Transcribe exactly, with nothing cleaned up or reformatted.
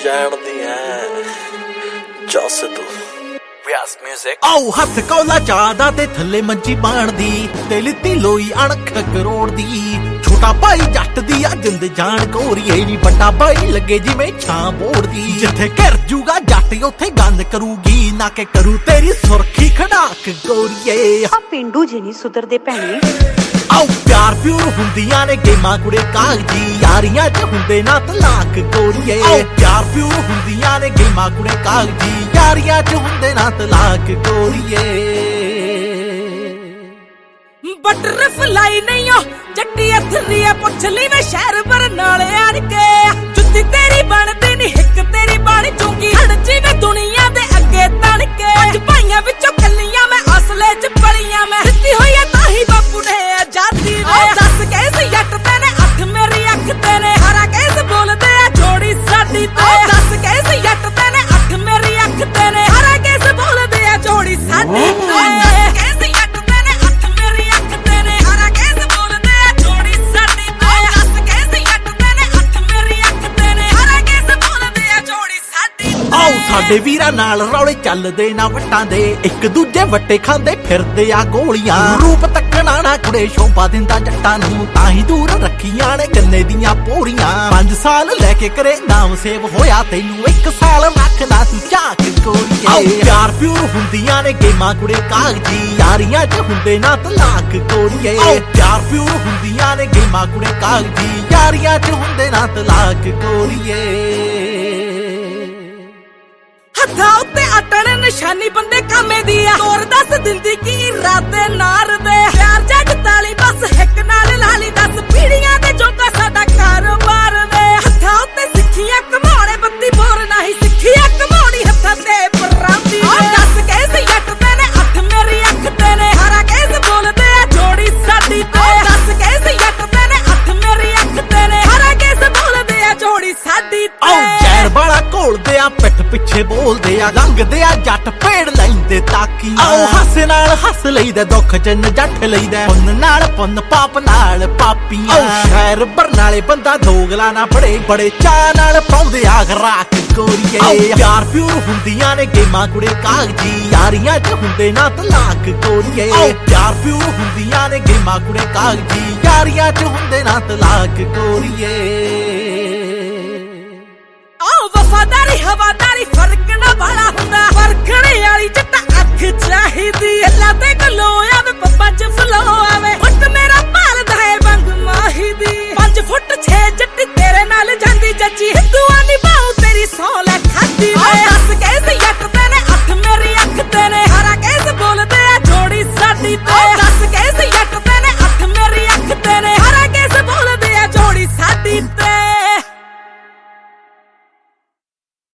ਜਾਣਦੀ ਐ ਜਸ ਤੂੰ ਵਿਆਸ ਮਿਊਜ਼ਿਕ ਆਓ ਹੱਥ ਕੌਲਾ ਚਾਦਾ ਤੇ ਥੱਲੇ ਮੰਜੀ ਬਾਣਦੀ ਤੇ ਲਿੱਤੀ ਲੋਈ ਅਣਖ ਕਰੋੜ ਦੀ ਛੋਟਾ ਭਾਈ ਜੱਟ ਦੀ ਆ ਜਿੰਦ ਜਾਣ ਕੋਰੀਏ ਨੀ ਵੱਡਾ ਭਾਈ ਲੱਗੇ ਜਿਵੇਂ ਛਾਂ ਬੋੜਦੀ ਜਿੱਥੇ ਘਿਰ ਜੂਗਾ ਜੱਟ ਉੱਥੇ ਗੰਦ ਕਰੂਗੀ ਨਾ ਕਿ ਕਰੂ ਤੇਰੀ ਸੁਰਖੀ ਖੜਾਕ ਗੋਰੀਏ ਆ ਪਿੰਡੂ ਜੀ ਨਹੀਂ ਸੁਧਰਦੇ ਭੈਣੇ ਆਓ ਪਿਆਰ ਪਿਉਰ ਹੁੰਦੀਆਂ ਨੇ ਗੇਮਾਂ ਕੁੜੇ ਕਾਗਜੀ ਯਾਰੀਆਂ ਚ ਹੁੰਦੇ ਨਾ ਤਲਾਕ ਗੋਰੀਏ ਆਓ ਪਿਆਰ ਪਿਉਰ ਹੁੰਦੀਆਂ ਨੇ ਗੇਮਾਂ ਕੁੜੇ ਕਾਗਜੀ ਯਾਰੀਆਂ ਚ ਹੁੰਦੇ ਨਾ ਤਲਾਕ ਗੋਰੀਏ ਬਟਰਫਲਾਈ ਨਹੀਂ ਓ ਜੱਟੀ ਅਥਰੀ ਆ ਪੁੱਛ ਲਈ ਮੈਂ ਸ਼ਹਿਰ ਬਰਨਾਲੇ ਆਣ ਕੇ ਜੁੱਤੀ ਤੇਰੀ ਬਣਦੀ ਨਹੀਂ ਹਿੱਕ ਤੇਰੀ ਬਣ ਚੁੰਗੀ ਹੜ ਜਿਵੇਂ ਦੁਨੀਆ ਦੇ ਅੱਗੇ ਤਣ ਕੇ ਪੰਜ ਭਾਈਆਂ ਵਿੱਚੋਂ ਕੱਲੀਆਂ ਮੈਂ ਅਸਲੇ ਚ ਪਲੀਆਂ ਮੈਂ ਦਿੱਤੀ ਹੋਈ ਆ ਤਾਂ ਹੀ ਬਾਪੂ ਨੇ ਆਜ਼ਾਦੀ ਵੇ ਦੱਸ ਕੈਸੇ ਜੱਟ ਤੇ ਨੇ ਅੱਖ ਮੇਰੀ ਅੱਖ ਤੇ ਨੇ ਹਰਾ ਕੈਸੇ ਬੋਲਦੇ ਆ ਜੋੜੀ ਸਾਡੀ ਤੇ ਦੱਸ ਕੈਸੇ ਜੱਟ ਤੇ ਨੇ ਅੱਖ ਮੇਰੀ ਅੱਖ ਤੇ ਨੇ ਹਰਾ ਕੈਸੇ ਬੋਲਦੇ ਆ ਜੋੜੀ ਸਾਡੀ ਤੇ ਕੈਸੇ ਜੱਟ ਤੇ ਨੇ ਅੱਖ ਮੇਰੀ ਅੱਖ ਤੇ ਨੇ ਹਰਾ ਕੈਸੇ ਬੋਲਦੇ ਆ ਜੋੜੀ ਸਾਡੀ ਤੇ ਦੱਸ ਕੈਸੇ ਜੱਟ ਤੇ ਨੇ ਅੱਖ ਮੇਰੀ ਅੱਖ ਤੇ ਨੇ ਹਰਾ ਕੈਸੇ ਬੋਲਦੇ ਆ ਜੋੜੀ ਸਾਡੀ ਆਓ ਸਾਡੇ ਵੀਰਾਂ ਨਾਲ ਰੌਲੇ ਚੱਲਦੇ ਨਾ ਵੱਟਾਂ ਦੇ ਇੱਕ ਦੂਜੇ ਵੱਟੇ ਖਾਂਦੇ ਫਿਰਦੇ ਆ ਗੋਲੀਆਂ ਰੂਪ ਤੱਕਣਾ ਨਾ ਕੁੜੇ ਸ਼ੋਭਾ ਦਿੰਦਾ ਜੱਟਾਂ ਨੂੰ ਤਾਂ ਹੀ ਦੂਰ ਰੱਖੀਆਂ ਨੇ ਗੰਨੇ ਦੀਆਂ ਪੋਰੀਆਂ ਪੰਜ ਸਾਲ ਲੈ ਕੇ ਕਰੇ ਨਾਮ ਸੇਵ ਹੋਇਆ ਤੈਨੂੰ ਇੱਕ ਸਾਲ ਰੱਖਣਾ ਤੂੰ ਝਾਕ ਗੋਰੀਏ ਆਓ ਪਿਆਰ ਪਿਉਰ ਹੁੰਦੀਆਂ ਨੇ ਗੇਮਾਂ ਕੁੜੇ ਕਾਗਜੀ ਯਾਰੀਆਂ ਚ ਹੁੰਦੇ ਨਾ ਤਲਾਕ ਗੋਰੀਏ ਆਓ ਪਿਆਰ ਪਿਉਰ ਹੁੰਦੀਆਂ ਨੇ ਗੇਮਾਂ ਕੁੜੇ ਕਾਗਜੀ ਯਾਰੀਆਂ ਚ ਹੁੰਦੇ ਨਾ ਤਲਾਕ ਗੋਰੀਏ ਹੱਥਾਂ ਉੱਤੇ ਅਟਣ ਨਿਸ਼ਾਨੀ ਬੰਦੇ ਕਾਮੇ ਦੀ ਆ ਤੋਰ ਦੱਸ ਦਿੰਦੀ ਕੀ ਇਰਾਦੇ ਨਾਰ ਦੇ ਪਿਆਰ ਜੱਟ ਤਾਲੀ ਬਸ ਹਿੱਕ ਨਾਲ ਲਾਲੀ ਦੱਸ ਪੀੜੀਆਂ ਦੇ ਜੋਗਾ ਸਾਡਾ ਕਾਰੋਬਾਰ ਵੇ ਹੱਥਾਂ ਉੱਤੇ ਸਿੱਖੀਆਂ ਕਮਾਉਣੇ ਬੱਤੀ ਬੋਰ ਨਹੀਂ ਸਿੱਖੀਆਂ ਕਮਾਉਣੀ ਹੱਥਾਂ ਤੇ ਪਰਾਂਦੀ ਵੇ ਦੱਸ ਕੈਸੇ ਜੱਟ ਤੇ ਨੇ ਅੱਖ ਮੇਰੀ ਅੱਖ ਤੇ ਨੇ ਹਰਾ ਕੈਸੇ ਬੋਲਦੇ ਆ ਜੋੜੀ ਸਾਡੀ ਤੇ ਦੱਸ ਕੈਸੇ ਜੱਟ ਤੇ ਨੇ ਅੱਖ ਮੇਰੀ ਅੱਖ ਤੇ ਨੇ ਹਰਾ ਕੈਸੇ ਬੋਲਦੇ ਆ ਜੋੜੀ ਸਾਡੀ ਤੇ ਆਓ ਜ਼ਹਿਰ ਵਾਲਾ ਘੋਲਦੇ ਆ ਪਿੱਠ ਪਿੱਛੇ ਬੋਲਦੇ ਆ ਲੰਘਦੇ ਆ ਜੱਟ ਪੇੜ ਲੈਂਦੇ ਤਾਕੀ ਆਓ ਹੱਸੇ ਨਾਲ ਹੱਸ ਲਈਦਾ ਦੁੱਖ ਚ ਨਜੱਠ ਲਈਦਾ ਪੁੰਨ ਨਾਲ ਪੁੰਨ ਪਾਪ ਨਾਲ ਪਾਪੀਆਂ ਆਓ ਸ਼ਹਿਰ ਬਰਨਾਲੇ ਬੰਦਾ ਦੋਗਲਾ ਨਾ ਫੜੇ ਬੜੇ ਚਾਹ ਨਾਲ ਪਾਉਂਦੇ ਆ ਰਾਖ ਗੋਰੀਏ ਆਓ ਪਿਆਰ ਪਿਉਰ ਹੁੰਦੀਆਂ ਨੇ ਗੇਮਾਂ ਕੁੜੇ ਕਾਗਜੀ ਯਾਰੀਆਂ ਚ ਹੁੰਦੇ ਨਾ ਤਲਾਕ ਗੋਰੀਏ ਆਓ ਪਿਆਰ ਪਿਉਰ ਹੁੰਦੀਆਂ ਨੇ ਗੇਮਾਂ ਕੁੜੇ ਕਾਗਜੀ ਯਾਰੀਆਂ ਚ ਹੁੰਦੇ ਨਾ ਤਲਾਕ ਗੋਰੀਏ ਆਓ ਵਫਾਦਾਰੀ ਹਵਾਦਾਰੀ ਫਰਕ ਨਾ ਵਾਲਾ ਹੁੰਦਾ ਵਰਖਣੇ ਵਾਲੀ ਜੱਟ ਅੱਖ ਚਾਹੀਦੀ ਅੱਲਾ ਤੇ ਗਲੋ ਆਵੇ ਪੱਪਾ ਚ ਫਲੋ ਆਵੇ